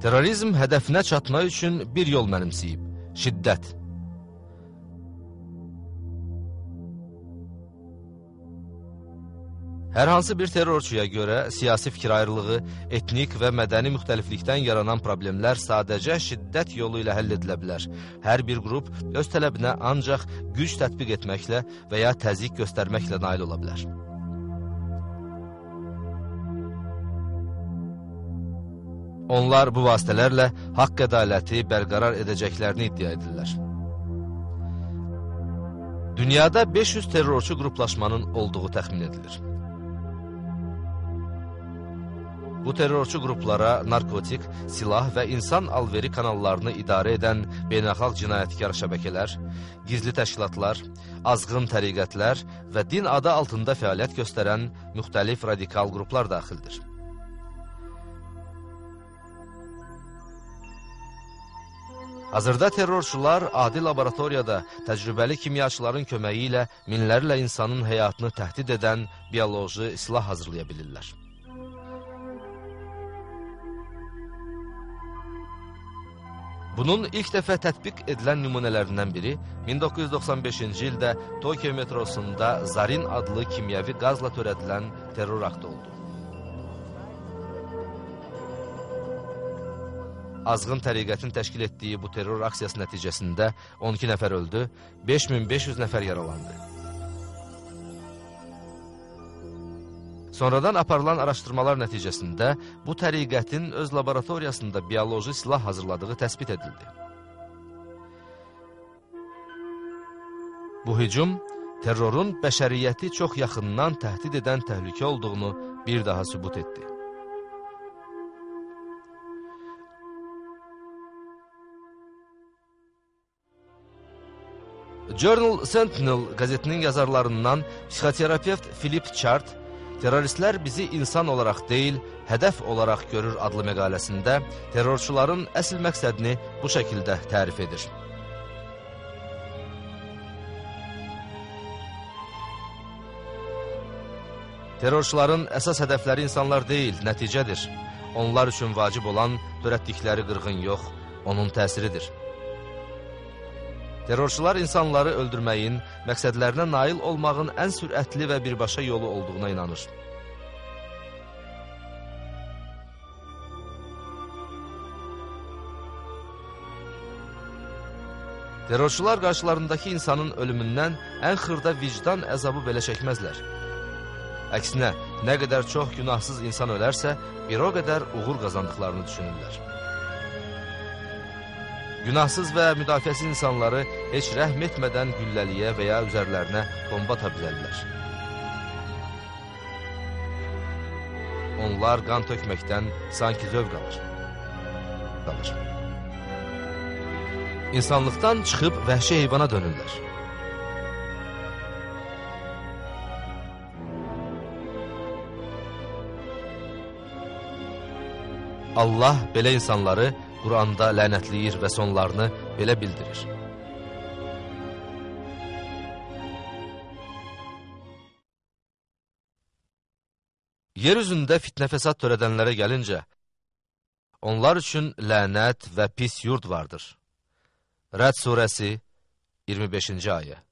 Terrorizm hədəfinə çatmaq üçün bir yol mənimsəyib: şiddət. Hər hansı bir terrorçuya görə siyasi fikir ayrılığı, etnik və mədəni müxtəliflikdən yaranan problemlər sadəcə şiddət yolu ilə həll edilə bilər. Hər bir qrup öz tələbinə ancaq güc tətbiq etməklə və ya təzyiq göstərməklə nail ola bilər. Onlar bu vasitələrlə haqq ədaləti bərqərar edəcəklərini iddia edirlər. Dünyada 500 terrorçu qruplaşmanın olduğu təxmin edilir. Bu terrorçu qruplara narkotik, silah və insan alveri kanallarını idarə edən beynəlxalq cinayətkar şəbəkələr, gizli təşkilatlar, azğın təriqətlər və din adı altında fəaliyyət göstərən müxtəlif radikal qruplar daxildir. Hazırda terrorçular adi laboratoriyada təcrübəli kimyaçıların köməyi ilə minlərlə insanın həyatını təhdid edən bioloji silah hazırlaya bilirlər. Bunun ilk dəfə tətbiq edilən nümunələrindən biri 1995-ci ildə Tokyo metrosunda Zarin adlı kimyəvi qazla törədilən terror aktı oldu. Azğın təriqətin təşkil etdiyi bu terror aksiyası nəticəsində 12 nəfər öldü, 5500 nəfər yaralandı. Sonradan aparılan araşdırmalar nəticəsində bu təriqətin öz laboratoriyasında bioloji silah hazırladığı təsbit edildi. Bu hücum terrorun bəşəriyyəti çox yaxından təhdid edən təhlükə olduğunu bir daha sübut etdi. Journal Sentinel qəzetinin yazarlarından psixoterapevt Philip Chart, "Terroristlər bizi insan olaraq deyil, hədəf olaraq görür" adlı məqaləsində terrorçuların əsl məqsədini bu şəkildə tərif edir. Terrorçuların əsas hədəfləri insanlar deyil, nəticədir. Onlar üçün vacib olan törətdikləri qırğın yox, onun təsiridir. Terrorçular insanları öldürməyin, məqsədlərinə nail olmağın ən sürətli və birbaşa yolu olduğuna inanır. Terrorçular qarşılarındakı insanın ölümündən ən xırda vicdan əzabı belə çəkməzlər. Əksinə, nə qədər çox günahsız insan ölərsə, bir o qədər uğur qazandıqlarını düşünürlər. Günahsız və müdafiəsiz insanları heç rəhm etmədən gülləliyə və ya üzərlərinə bomba ata bilərlər. Onlar qan tökməkdən sanki zövq alır. İnsanlıqdan çıxıb vəhşi heyvana dönürlər. Allah belə insanları Quranda lənətləyir və sonlarını belə bildirir. Yer üzündə fitnə fəsad törədənlərə gəlincə, onlar üçün lənət və pis yurd vardır. Rəd surəsi 25-ci ayə.